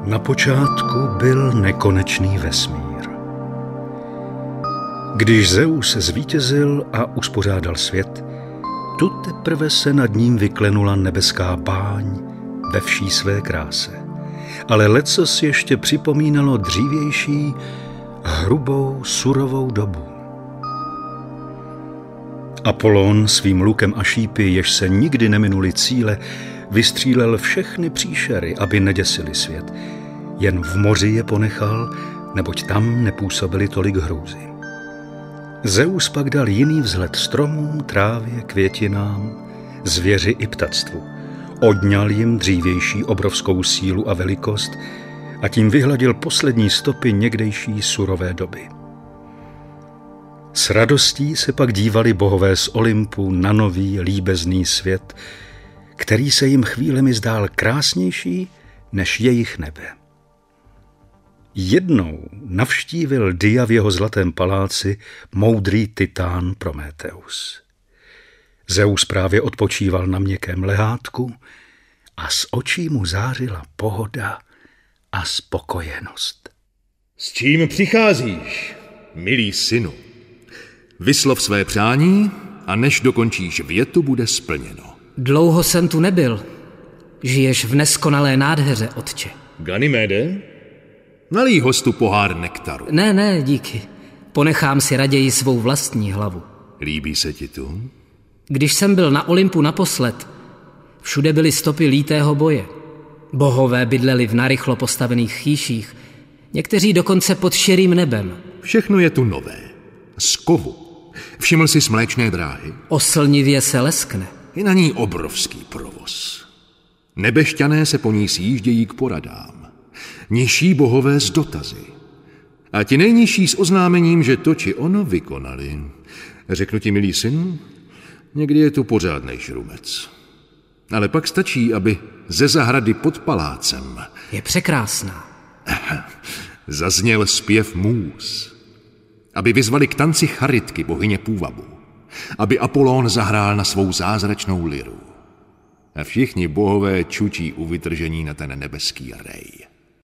Na počátku byl nekonečný vesmír. Když Zeus zvítězil a uspořádal svět, tu teprve se nad ním vyklenula nebeská báň ve vší své kráse. Ale lecos ještě připomínalo dřívější, hrubou, surovou dobu. Apollón svým lukem a šípy, jež se nikdy neminuli cíle, vystřílel všechny příšery, aby neděsili svět. Jen v moři je ponechal, neboť tam nepůsobili tolik hrůzy. Zeus pak dal jiný vzhled stromům, trávě, květinám, zvěři i ptactvu. Odňal jim dřívější obrovskou sílu a velikost a tím vyhladil poslední stopy někdejší surové doby. S radostí se pak dívali bohové z Olympu na nový líbezný svět, který se jim chvílemi zdál krásnější než jejich nebe. Jednou navštívil Dia v jeho zlatém paláci moudrý titán Prometeus. Zeus právě odpočíval na měkkém lehátku a z očí mu zářila pohoda a spokojenost. S čím přicházíš, milý synu? Vyslov své přání a než dokončíš větu, bude splněno. Dlouho jsem tu nebyl. Žiješ v neskonalé nádheře, otče. Ganyméde, nalij hostu pohár nektaru. Ne, díky. Ponechám si raději svou vlastní hlavu. Líbí se ti tu? Když jsem byl na Olympu naposled, všude byly stopy lítého boje. Bohové bydleli v narychlo postavených chýších, někteří dokonce pod širým nebem. Všechno je tu nové. Z kovu. Všiml jsi Mléčné dráhy? Oslnivě se leskne. Je na ní obrovský provoz. Nebešťané se po ní sjíždějí k poradám. Nižší bohové s dotazy. A ti nejnižší s oznámením, že to či ono vykonali. Řeknu ti, milý syn, někdy je tu pořádnej šrumec. Ale pak stačí, aby ze zahrady pod palácem je překrásná. Zazněl zpěv můz. Aby vyzvali k tanci Charitky, bohyně půvabu. Aby Apollón zahrál na svou zázračnou liru. A všichni bohové čučí u vytržení na ten nebeský rej.